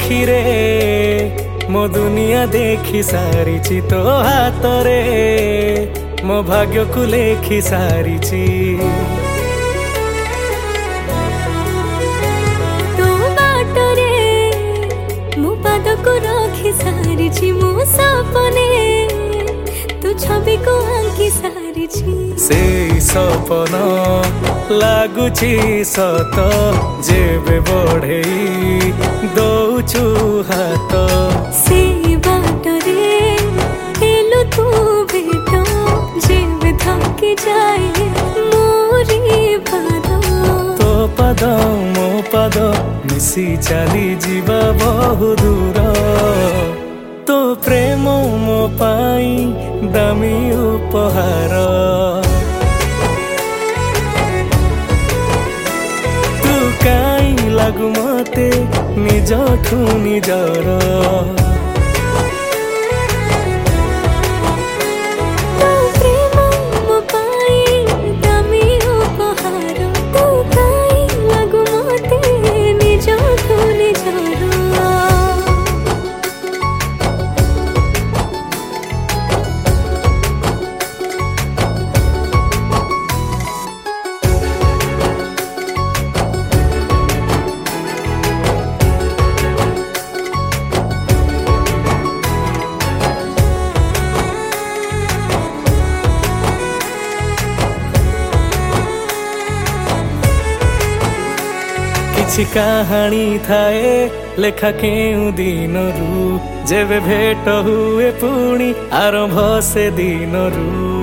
आखिरे मो दुनिया देखी सारी तो हाथ रे मो भाग्य को लेखी सारी तो बाटरे मो पाद को रखी सारी मो सपने तू छवि को आंकी सारी से सपन लागुची सत जेबे बढ़ेई दौचु हाथ से बाटरे हेलो तू भेट जेबे थकी जाए मोरी पाद तो पाद मो पाद मिसी चली जीवा बहु दूर तो प्रेम मो पाई दामी उपहार तू काई लागु मते निजठु निजर किछि कहानी थाए लेखा केउ दिनरू जेबे भेट हुए पुणी आरंभ से दिनरू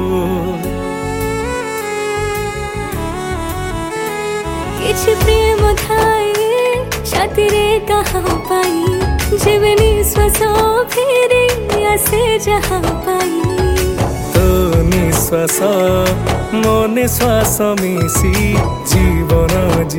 किछि प्रेम थाए छातिरे कहा पाई जेबे निश्वास फेरे आसे जहा पाई तो निश्वास मो निश्वास मिसी जीवन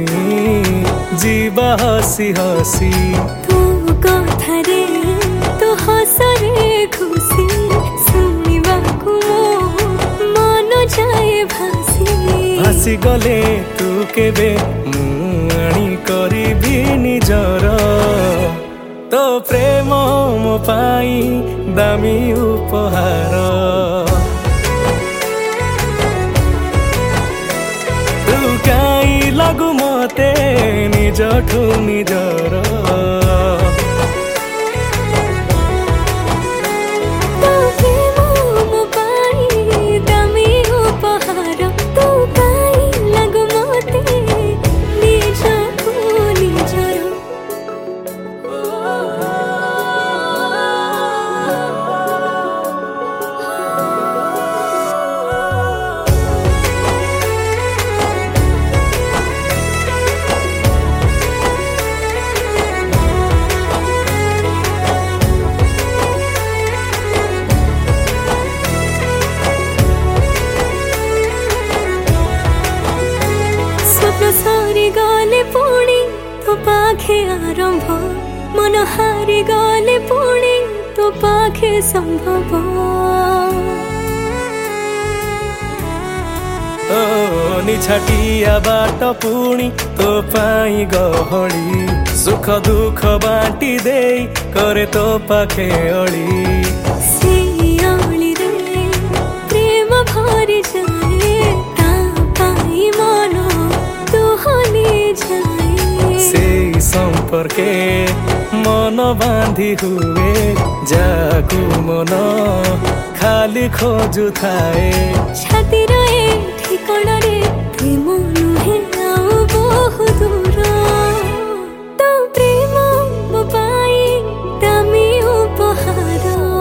जीवा हसी हसी तू कथारे तो हसरे खुशी सुनिबा को मन जाए भासी गले तू केबे मुआणी करिबी निजर तो प्रेम मो पाई दामी उपहार तू काई लागु मते निजठु निजर सारी गले पुणी तो पाखे आरंभ मन हारी गले पुणी तो पाखे संभव निछाटिया बाट पुणी तो पाई गहली सुख दुख बाटी दे करे तो पाखे अली प्रेम भरी जाए ता पाई मन से संपर्के मन बांधी हुए जाकु मन खाली खोजु थाए छाती रहे ठिकाना रे प्रेम नुहे आउ बहु दूर तो प्रेम मो पाई दामी उपहार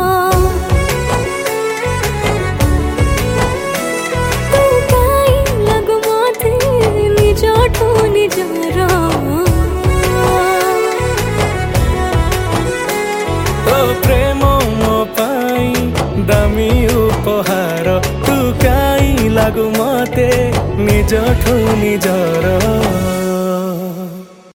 तू काई लागु मते निजठु निजर तो प्रेम मो पाई दामी उपहार तू काई लागु मते निजठु निजर।